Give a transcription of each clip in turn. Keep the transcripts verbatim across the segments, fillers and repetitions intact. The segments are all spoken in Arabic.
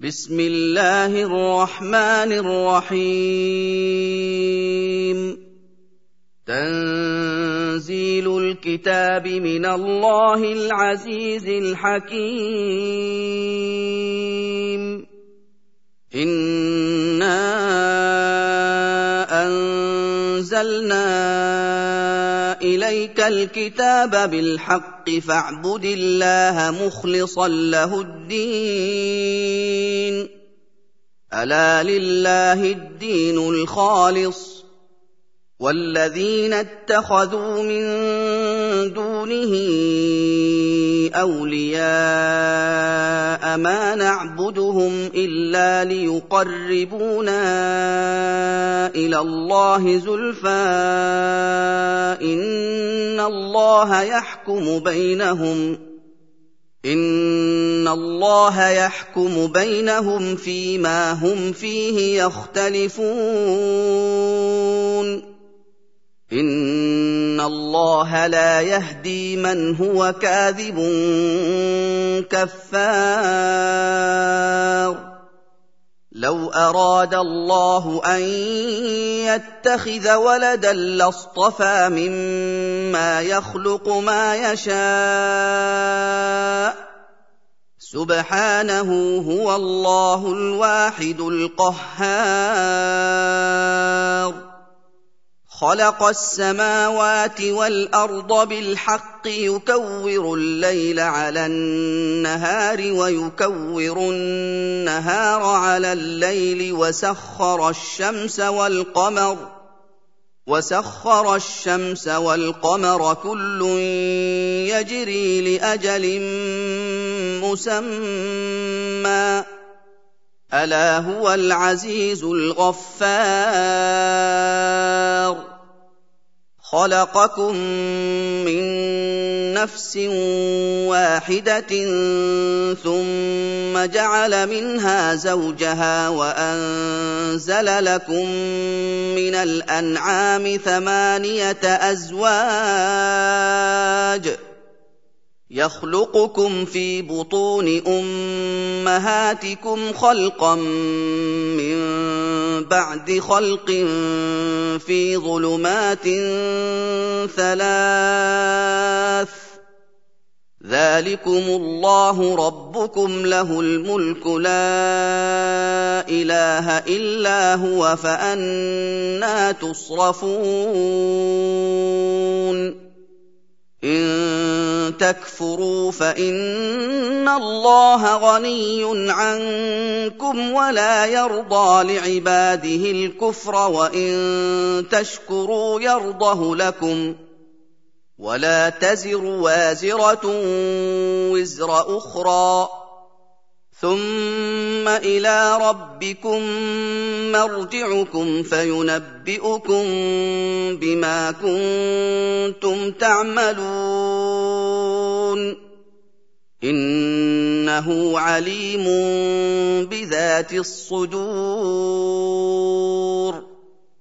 بسم الله الرحمن الرحيم تنزيل الكتاب من الله العزيز الحكيم إنا أنزلنا إليك الكتاب بالحق فاعبد الله مخلصا له الدين ألا لله الدين الخالص والذين اتخذوا من دونه أولياء ما نعبدهم إلا ليقربونا إلى الله زلفى إن الله يحكم بينهم إن الله يحكم بينهم فيما هم فيه يختلفون إن الله لا يهدي من هو كاذب كفار لو أراد الله أن يتخذ ولدا لاصطفى مما يخلق ما يشاء سبحانه هو الله الواحد القهار خلق السماوات والأرض بالحق يكور الليل على النهار ويكور النهار على الليل وسخر الشمس والقمر وسخر الشمس والقمر كل يجري لأجل مسمى ألا هو العزيز الغفار خلقكم من نفس واحدة ثم جعل منها زوجها وأنزل لكم من الأنعام ثمانية أزواج يخلقكم في بطون أمهاتكم خلقا من بعد خلق في ظلمات ثلاث ذلكم الله ربكم له الملك لا إله إلا هو فأنى تصرفون إن تكفروا فإن الله غني عنكم ولا يرضى لعباده الكفر وإن تشكروا يرضه لكم ولا تزر وازرة وزر أخرى ثم إلى ربكم مرجعكم فينبئكم بما كنتم تعملون إنه عليم بذات الصدور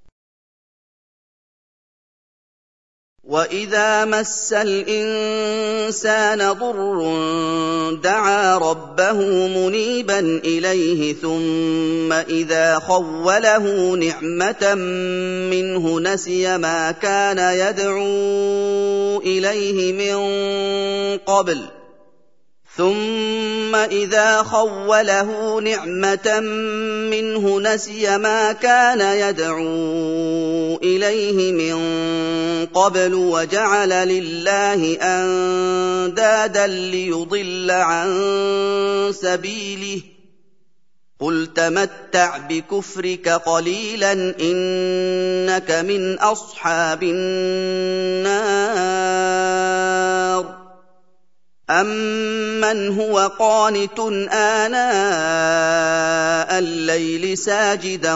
وإذا مس الإنسان ضر دعا ربه منيبا إليه ثم إذا خوله نعمة منه نسي ما كان يدعو إليه من قبل ثم إذا خوله نعمة منه نسي ما كان يدعو إليه من قبل وجعل لله أندادا ليضل عن سبيله قل تمتع بكفرك قليلا إنك من أصحاب النار أَمَّنْ هُوَ قَانِتٌ آنَاءَ اللَّيْلِ سَاجِدًا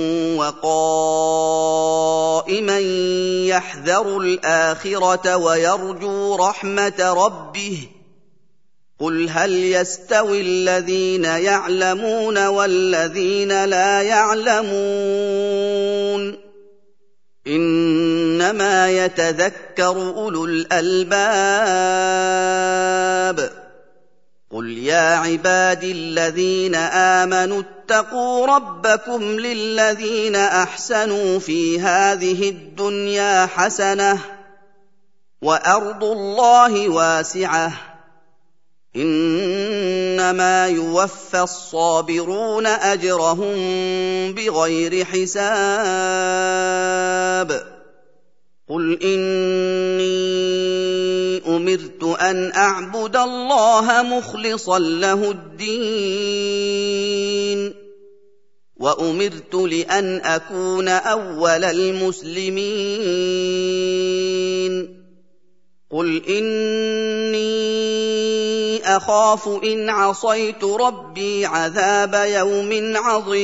وَقَائِمًا يَحْذَرُ الْآخِرَةَ وَيَرْجُو رَحْمَةَ رَبِّهِ قُلْ هَلْ يَسْتَوِي الَّذِينَ يَعْلَمُونَ وَالَّذِينَ لَا يَعْلَمُونَ إِنَّمَا يَتَذَكَّرُ أُولُو الْأَلْبَابِ قُلْ يَا عِبَادِي الَّذِينَ آمَنُوا اتَّقُوا رَبَّكُمْ لِلَّذِينَ أَحْسَنُوا فِي هَٰذِهِ الدُّنْيَا حَسَنَةٌ وَأَرْضُ اللَّهِ وَاسِعَةٌ ۚ إِنَّمَا يُوَفَّى الصَّابِرُونَ أَجْرَهُم بِغَيْرِ حِسَابٍ قُلْ إِنِّي أُمِرْتُ أَنْ أَعْبُدَ اللَّهَ مُخْلِصًا لَّهُ الدِّينَ وَأُمِرْتُ لِأَنْ أَكُونَ أَوَّلَ الْمُسْلِمِينَ قُلْ إِنِّي أَخَافُ إِنْ عَصَيْتُ رَبِّي عَذَابَ يَوْمٍ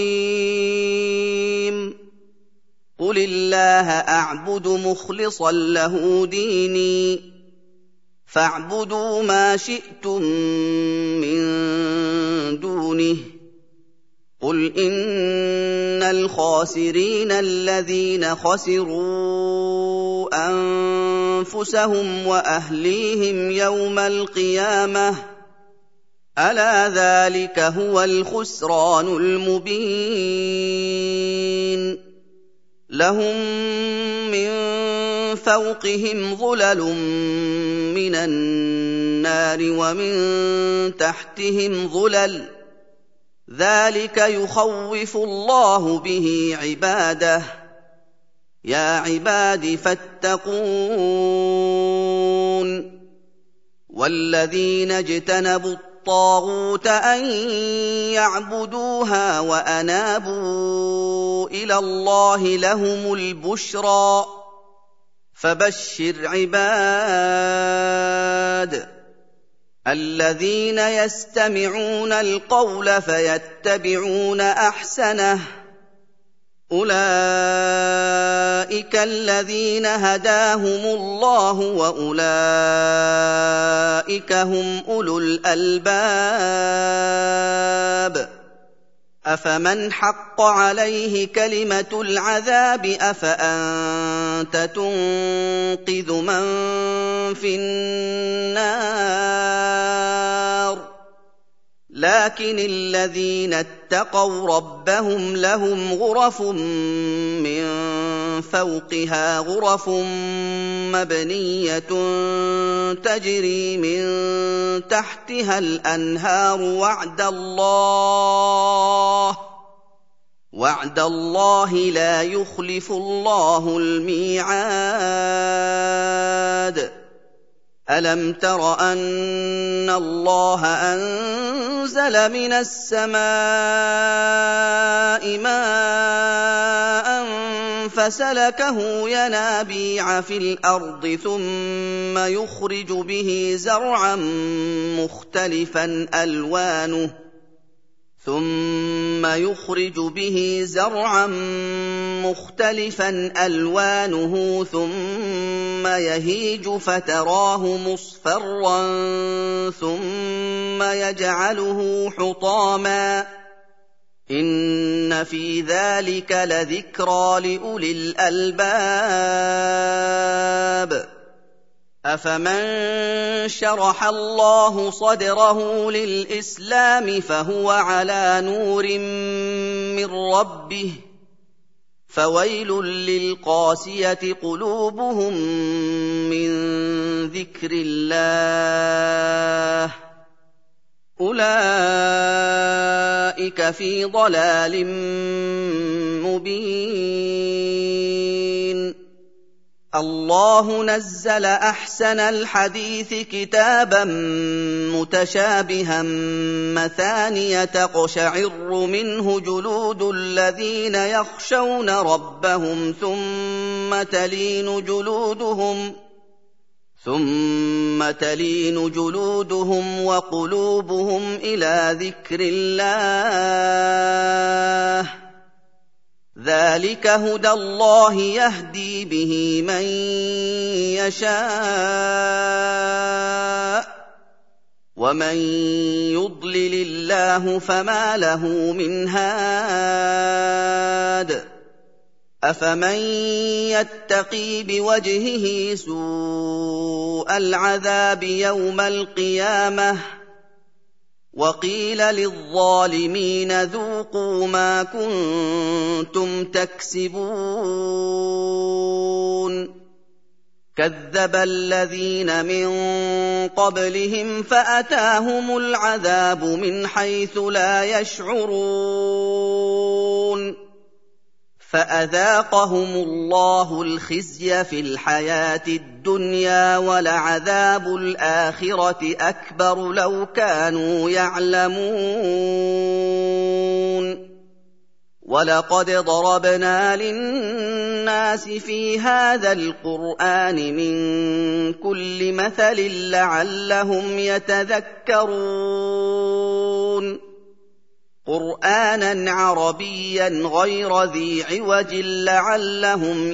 عَظِيمٍ قُلِ اللَّهَ أَعْبُدُ مُخْلِصًا لَّهُ دِينِي فَاعْبُدُوا مَا شِئْتُم مِّن دُونِهِ قُلْ إِنَّ الْخَاسِرِينَ الَّذِينَ خَسِرُوا أَنفُسَهُمْ وَأَهْلِيهِمْ يَوْمَ الْقِيَامَةِ ۗ أَلَا ذَٰلِكَ هُوَ الْخُسْرَانُ الْمُبِينُ لَهُم مِّن فَوْقِهِمْ ظُلَلٌ مِّنَ النَّارِ وَمِن تَحْتِهِمْ ظُلَلٌ ۚ ذَٰلِكَ يُخَوِّفُ اللَّهُ بِهِ عِبَادَهُ ۚ يَا عِبَادِ فَاتَّقُونِ وَالَّذِينَ اجْتَنَبُوا الطَّاغُوتَ أَن يَعْبُدُوهَا وَأَنَابُوا إِلَى اللَّهِ لَهُمُ الْبُشْرَىٰ ۚ فَبَشِّرْ عِبَادِ الَّذِينَ يَسْتَمِعُونَ الْقَوْلَ فَيَتَّبِعُونَ أَحْسَنَهُ ۚ أُولَٰئِكَ الَّذِينَ هَدَاهُمُ اللَّهُ ۖ وَأُولَٰئِكَ هُمْ أُولُو الْأَلْبَابِ أَفَمَنْ حَقَّ عَلَيْهِ كَلِمَةُ الْعَذَابِ أَفَأَنتَ تُنقِذُ مَن فِي النَّارِ لَٰكِنِ الَّذِينَ اتَّقَوْا رَبَّهُمْ لَهُمْ غُرَفٌ مِّن فَوْقِهَا غُرَفٌ مَّبْنِيَّةٌ تَجْرِي مِن تَحْتِهَا الْأَنْهَارُ وَعْدَ اللَّهِ ۖ وَعْدَ اللَّهِ لَا يُخْلِفُ اللَّهُ الْمِيعَادَ أَلَمْ تَرَ أَنَّ اللَّهَ أَنزَلَ مِنَ السَّمَاءِ مَاءً فَسَلَكَهُ يَنَابِيعَ فِي الْأَرْضِ ثُمَّ يُخْرِجُ بِهِ زَرْعًا مُّخْتَلِفًا أَلْوَانُهُ ثُمَّ يُخْرِجُ بِهِ زَرْعًا مُّخْتَلِفًا أَلْوَانُهُ ثُمَّ يَهِيجُ فَتَرَاهُ مُصْفَرًّا ثُمَّ يَجْعَلُهُ حُطَامًا ۚ إِنَّ فِي ذَٰلِكَ لَذِكْرَىٰ لِأُولِي الْأَلْبَابِ أَفَمَن شَرَحَ اللَّهُ صَدْرَهُ لِلْإِسْلَامِ فَهُوَ عَلَىٰ نُورٍ مِّن رَّبِّهِ ۖ فَوَيْلٌ لِّلْقَاسِيَةِ قُلُوبُهُم مِّن ذِكْرِ اللَّهِ ۚ أُولَٰئِكَ فِي ضَلَالٍ مُّبِينٍ اللَّهُ نَزَّلَ أَحْسَنَ الْحَدِيثِ كِتَابًا مُّتَشَابِهًا مَّثَانِيَ تَقْشَعِرُّ مِنْهُ جُلُودُ الَّذِينَ يَخْشَوْنَ رَبَّهُمْ ثُمَّ تَلِينُ جُلُودُهُمْ ثُمَّ تَلِينُ جُلُودُهُمْ وَقُلُوبُهُمْ إِلَىٰ ذِكْرِ اللَّهِ ۚ ذَٰلِكَ هُدَى اللَّهِ يَهْدِي بِهِ مَن يَشَاءُ ۚ وَمَن يُضْلِلِ اللَّهُ فَمَا لَهُ مِنْ هَادٍ أَفَمَن يَتَّقِي بِوَجْهِهِ سُوءَ الْعَذَابِ يَوْمَ الْقِيَامَةِ وقيل للظالمين ذوقوا ما كنتم تكسبون كذب الذين من قبلهم فأتاهم العذاب من حيث لا يشعرون فأذاقهم الله الخزي في الحياة الدنيا ولعذاب الآخرة أكبر لو كانوا يعلمون ولقد ضربنا للناس في هذا القرآن من كل مثل لعلهم يتذكرون قرآناً عربياً غير ذي عوج لعلهم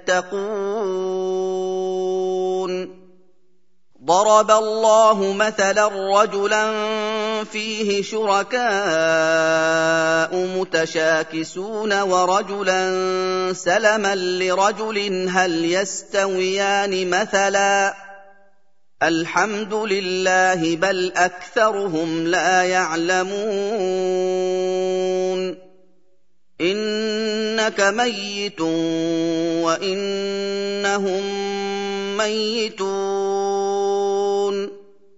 يتقون ضرب الله مثلاً رجلاً فيه شركاء متشاكسون ورجلاً سلماً لرجل هل يستويان مثلاً الحمد لله بل أكثرهم لا يعلمون إنك ميت وإنهم ميتون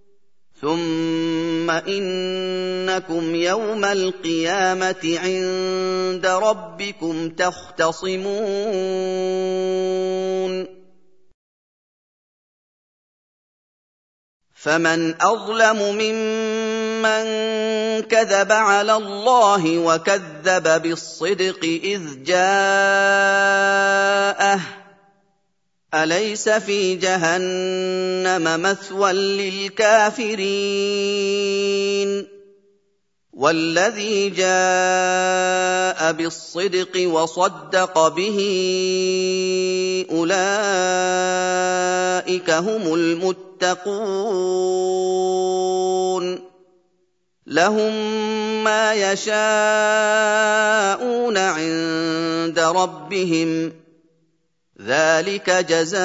ثم إنكم يوم القيامة عند ربكم تختصمون فمن أظلم ممن كذب على الله وكذب بالصدق إذ جاءه أليس في جهنم مثوى للكافرين والذي جاء بالصدق وصدق به أولئك هم المتقون لهم ما يشاءون عند ربهم ذلك جزاء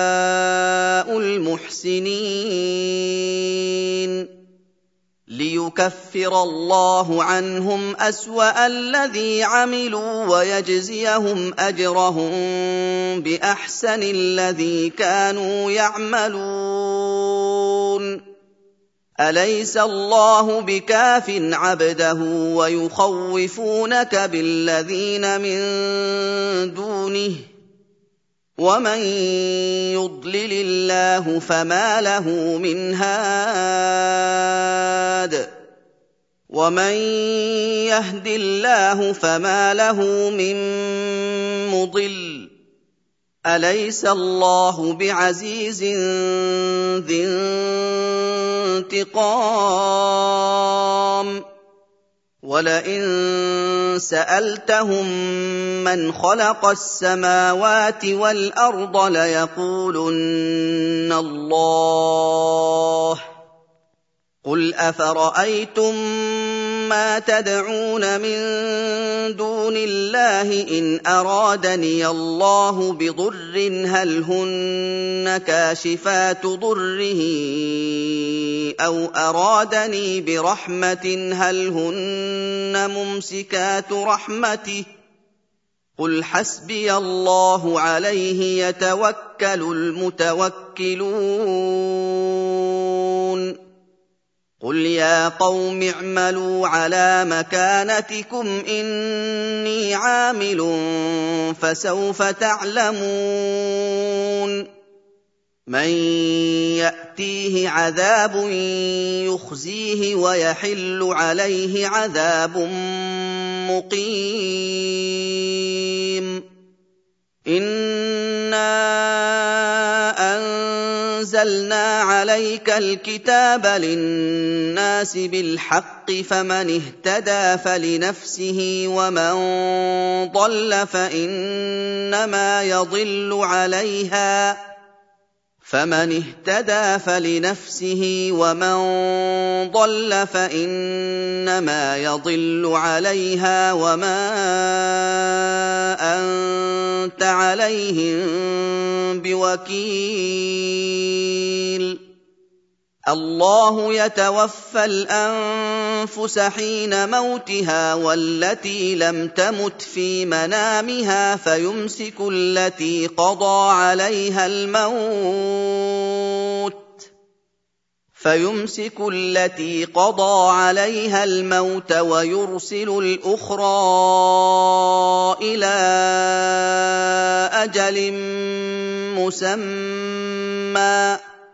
المحسنين ليكفر الله عنهم أسوأ الذي عملوا ويجزيهم أجرهم بأحسن الذي كانوا يعملون أليس الله بكاف عبده ويخوفونك بالذين من دونه ومن يضلل الله فما له من هاد ومن يهد الله فما له من مضل أليس الله بعزيز ذي انتقام ولئن سألتهم من خلق السماوات والأرض ليقولن الله قل أفرأيتم ما تدعون من دون الله إن أرادني الله بضر هل هن كاشفات ضره أو أرادني برحمة هل هن ممسكات رحمته قل حسبي الله عليه يتوكل المتوكلون قل يا قوم اعملوا على مكانتكم إني عامل فسوف تعلمون من يأتيه عذاب يخزيه ويحل عليه عذاب مقيم إنا أنزلنا عليك الكتاب للناس بالحق فمن اهتدى فلنفسه ومن ضل فإنما يضل عليها فمن اهتدى فلنفسه ومن ضل فإنما يضل عليها وما أنت عليهم بوكيل الله يتوفى الأنفس حين موتها والتي لم تمت في منامها فيمسك التي قضى عليها الموت فيمسك التي قضى عليها الموت ويرسل الأخرى إلى أجل مسمى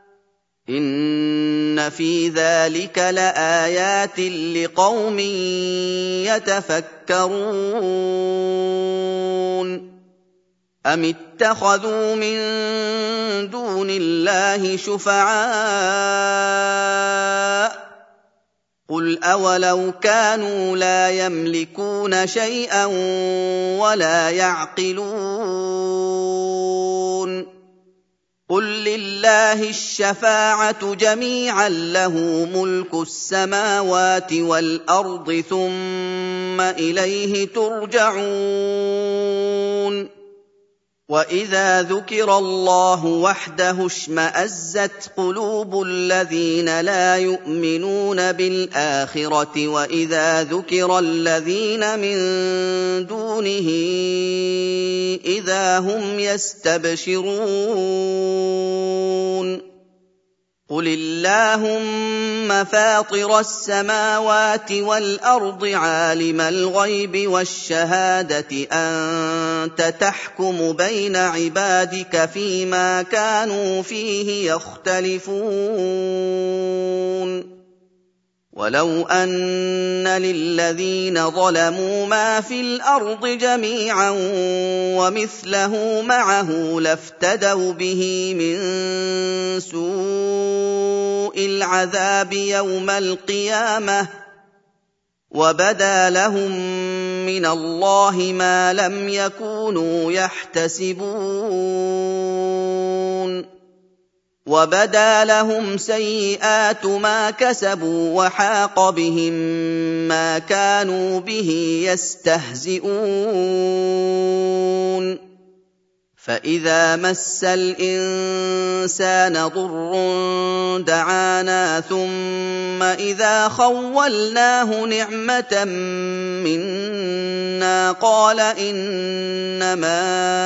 إن في ذلك لآيات لقوم يتفكرون أم اتخذوا من دون الله شفعاء قل أولو كانوا لا يملكون شيئا ولا يعقلون قل لله الشفاعة جميعا له ملك السماوات والأرض ثم إليه ترجعون وإذا ذكر الله وحده اشمأزت قلوب الذين لا يؤمنون بالآخرة وإذا ذكر الذين من دونه إذا هم يستبشرون قل اللهم فاطر السماوات والأرض عالم الغيب والشهادة أنت تحكم بين عبادك فيما كانوا فيه يختلفون ولو أن للذين ظلموا ما في الأرض جميعا ومثله معه لافتدوا به من سوء العذاب يوم القيامة وبدا لهم من الله ما لم يكونوا يحتسبون وبدا لهم سيئات ما كسبوا وحاق بهم ما كانوا به يستهزئون فإذا مس الإنسان ضر دعانا ثم إذا خولناه نعمة منا قال إنما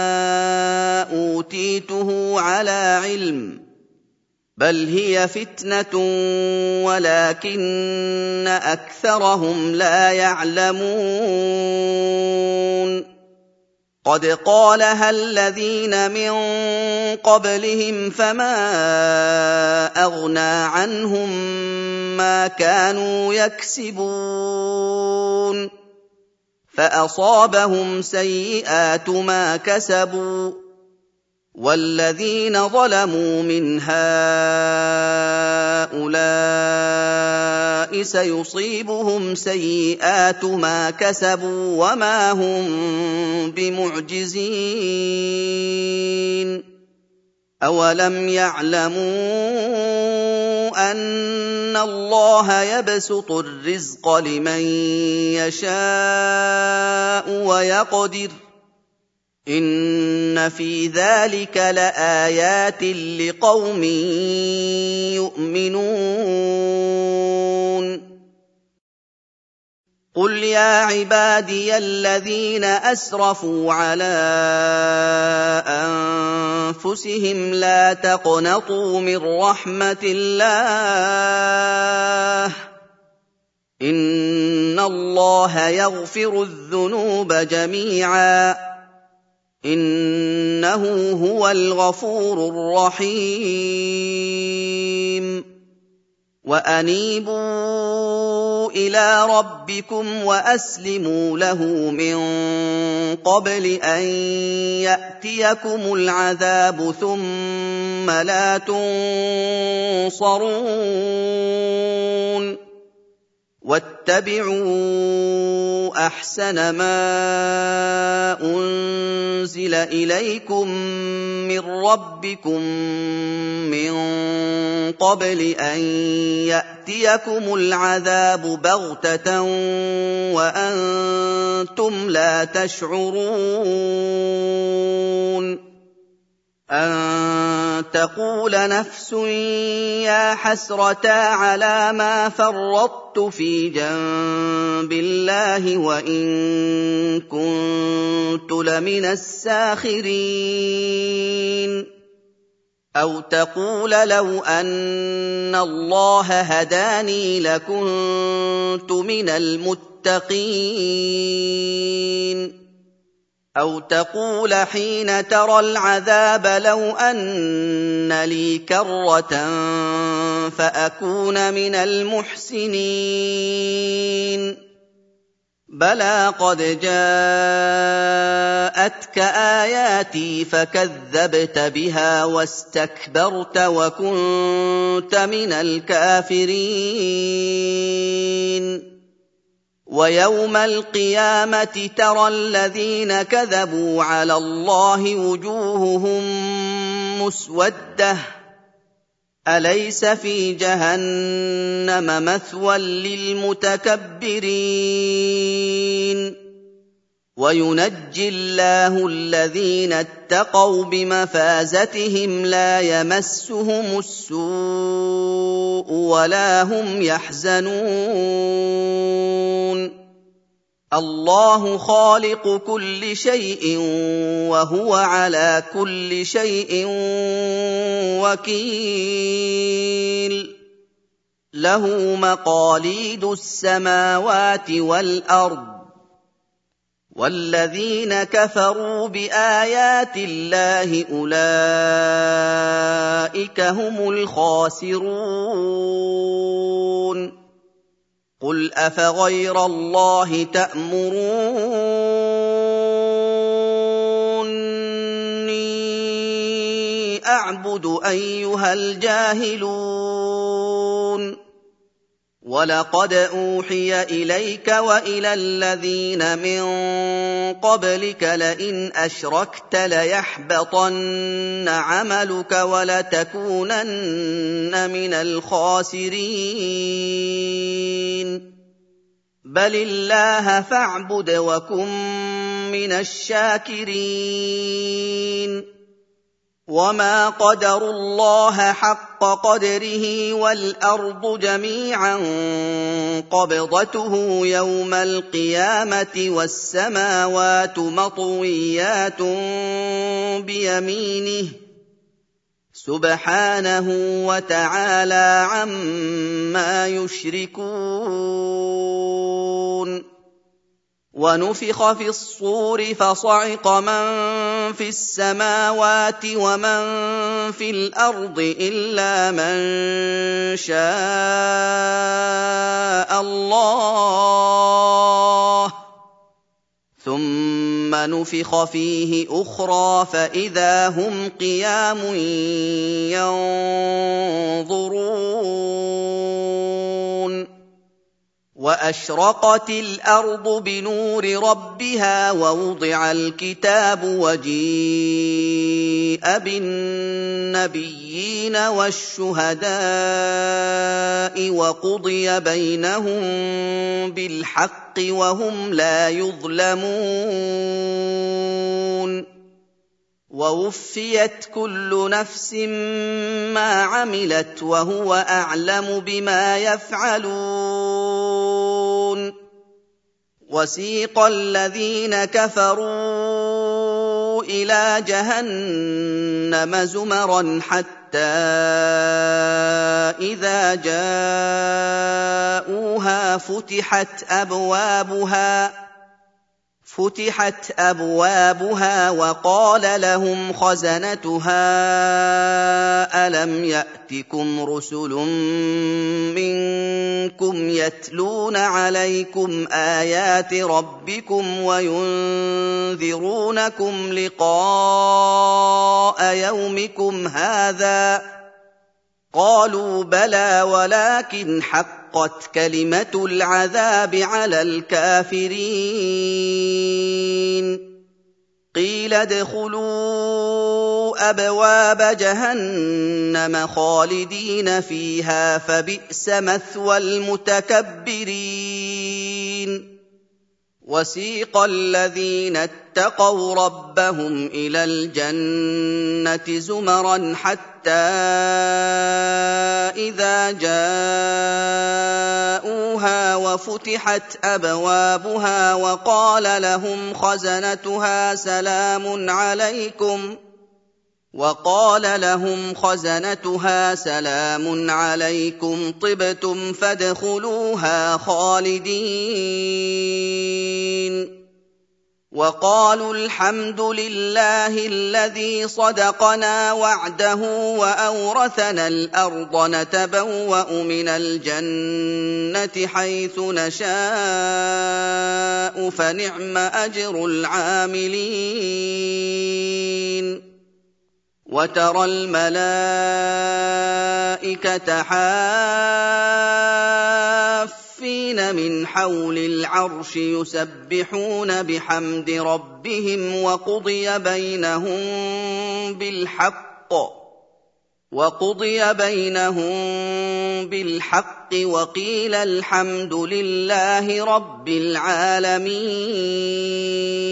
أوتيته على علم بل هي فتنة ولكن أكثرهم لا يعلمون قد قالها الذين من قبلهم فما أغنى عنهم ما كانوا يكسبون فأصابهم سيئات ما كسبوا والذين ظلموا من هؤلاء سيصيبهم سيئات ما كسبوا وما هم بمعجزين أولم يعلموا أن الله يبسط الرزق لمن يشاء ويقدر إن في ذلك لآيات لقوم يؤمنون قل يا عبادي الذين أسرفوا على أنفسهم لا تقنطوا من رحمة الله إن الله يغفر الذنوب جميعا إنه هو الغفور الرحيم وأنيبوا إلى ربكم وأسلموا له من قبل أن يأتيكم العذاب ثم لا تنصرون واتبعوا أحسن ما أنزل إليكم من ربكم من قبل أن يأتيكم العذاب بغتة وأنتم لا تشعرون أن تقول نفس يا حسرتا على ما فرطت في جنب الله وإن كنت لمن الساخرين أو تقول لو أن الله هداني لكنت من المتقين أو تقول حين ترى العذاب لو أن لي كرة فأكون من المحسنين بلى قد جاءتك آياتي فكذبت بها واستكبرت وكنت من الكافرين ويوم القيامة ترى الذين كذبوا على الله وجوههم مسودة أليس في جهنم مثوى للمتكبرين وينجي الله الذين اتقوا بمفازتهم لا يمسهم السوء ولا هم يحزنون الله خالق كل شيء وهو على كل شيء وكيل له مقاليد السماوات والأرض والذين كفروا بآيات الله أولئك هم الخاسرون قل أفغير الله تأمروني أعبد أيها الجاهلون ولقد أوحي إليك وإلى الذين من قبلك لئن أشركت ليحبطن عملك ولتكونن من الخاسرين بل الله فاعبد وكن من الشاكرين وما قدروا الله حق قدره والأرض جميعا قبضته يوم القيامة والسماوات مطويات بيمينه سبحانه وتعالى عما يشركون ونفخ في الصور فصعق من في السماوات ومن في الأرض إلا من شاء الله ثم نفخ فيه أخرى فإذا هم قيام ينظرون وأشرقت الأرض بنور ربها ووضع الكتاب وجيء بالنبيين والشهداء وقضي بينهم بالحق وهم لا يظلمون ووفيت كل نفس ما عملت وهو أعلم بما يفعلون وسيق الذين كفروا إلى جهنم زمرا حتى إذا جاءوها فتحت أبوابها فتحت أبوابها وقال لهم خزنتها ألم يأتكم رسل منكم يتلون عليكم آيات ربكم وينذرونكم لقاء يومكم هذا قالوا بلى ولكن حقت كلمة العذاب على الكافرين قيل ادخلوا أبواب جهنم خالدين فيها فبئس مثوى المتكبرين وَسِيقَ الَّذِينَ اتَّقَوْا رَبَّهُمْ إِلَى الْجَنَّةِ زُمَرًا حَتَّىٰ إِذَا جَاءُوهَا وَفُتِحَتْ أَبْوَابُهَا وَقَالَ لَهُمْ خَزَنَتُهَا سَلَامٌ عَلَيْكُمْ وقال لهم خزنتها سلام عليكم طبتم فادخلوها خالدين وقالوا الحمد لله الذي صدقنا وعده وأورثنا الأرض نتبوأ من الجنة حيث نشاء فنعم أجر العاملين وترى الملائكة حافين من حول العرش يسبحون بحمد ربهم وقضي بينهم بالحق وقضي بينهم بالحق وقيل الحمد لله رب العالمين